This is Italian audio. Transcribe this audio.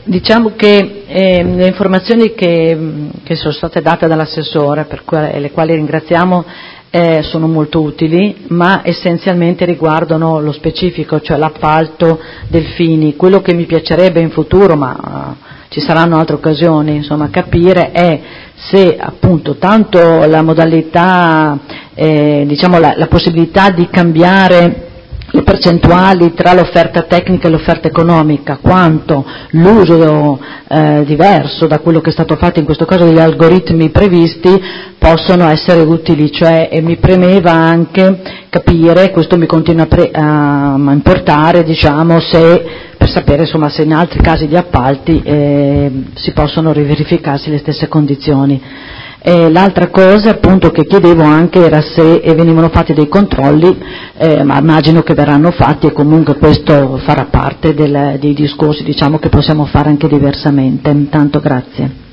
Diciamo che le informazioni che sono state date dall'assessore, le quali ringraziamo, sono molto utili, ma essenzialmente riguardano lo specifico, cioè l'appalto del Fini. Quello che mi piacerebbe in futuro, ma ci saranno altre occasioni, insomma, capire è se appunto tanto la modalità, diciamo la possibilità di cambiare le percentuali tra l'offerta tecnica e l'offerta economica, quanto l'uso diverso da quello che è stato fatto in questo caso degli algoritmi previsti possono essere utili, cioè mi premeva anche capire, questo mi continua a importare, diciamo, per sapere insomma se in altri casi di appalti si possono riverificarsi le stesse condizioni. L'altra cosa appunto che chiedevo anche era se venivano fatti dei controlli, ma immagino che verranno fatti e comunque questo farà parte dei discorsi, diciamo, che possiamo fare anche diversamente. Intanto grazie.